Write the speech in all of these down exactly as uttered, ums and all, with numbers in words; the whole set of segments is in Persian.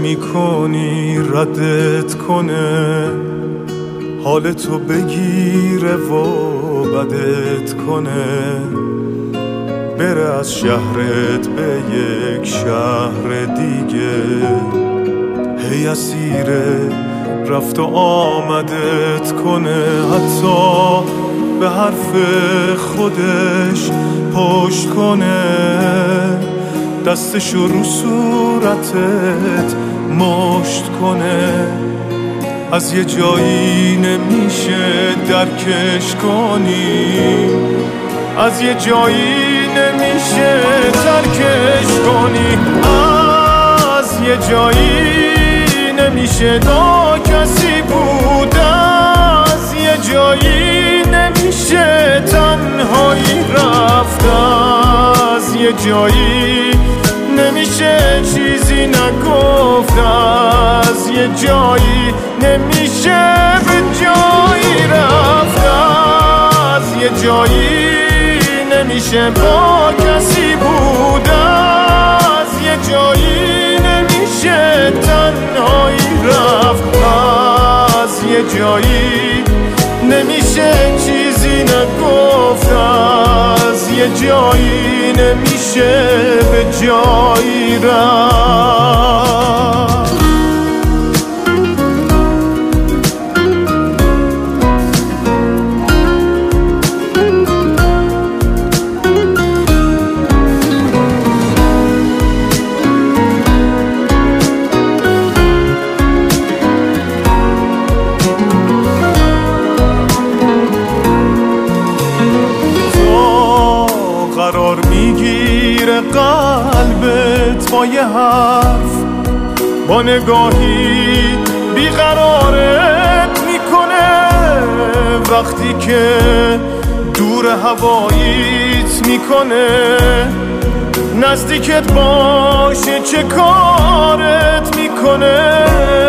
میکنی ردت کنه، حالتو بگیره و بدت کنه، بره از شهرت به یک شهر دیگه، هی اسیره رفت و آمدت کنه، حتی به حرف خودش پشت کنه، دستشو رو صورتت مشت کنه، از یه جایی نمیشه درکش کنی، از یه جایی نمیشه ترکش کنی، از یه جایی نمیشه با کسی بود، از یه جایی نمیشه تنهایی رفت، از یه جایی نمیشه چیزی نگفت، از یه جایی نمیشه به جایی رفت، از یه جایی نمیشه با کسی بود، از یه جایی نمیشه تنهایی رفت، از یه جایی نمیشه چیزی نگفت، از یه جایی نمیشه به جایی رفت. قرار میگیره قلبت با یه حرف، با نگاهی بیقرارت میکنه، وقتی که دور هواییت میکنه، نزدیکت باشه چه کارت میکنه،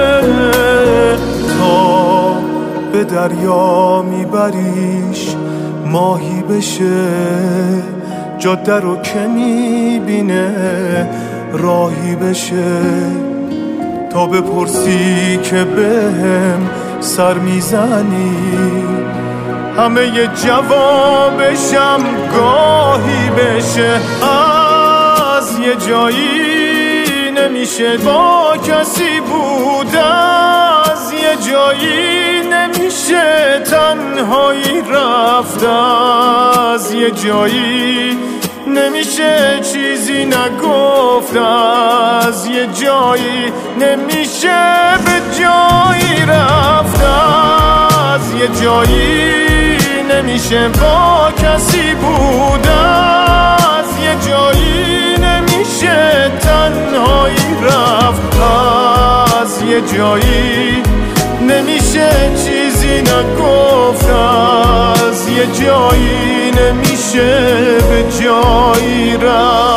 تا به دریا میبریش ماهی بشه، جاده رو که میبینه راهی بشه، تا بپرسی که بهم سر میزنی، همه ی جوابشم گاهی بشه، از یه جایی نمیشه با کسی بود، از یه جایی نمیشه تنهایی رفت، از یه جایی نمیشه چیزی نگفت، از یه جایی نمیشه به جایی رفت، از یه جایی نمیشه با کسی بود، از یه جایی نمیشه تنهایی رفت، از یه جایی نمیشه چیزی نگفت، از یه جایی نمیشه به جایی رفت.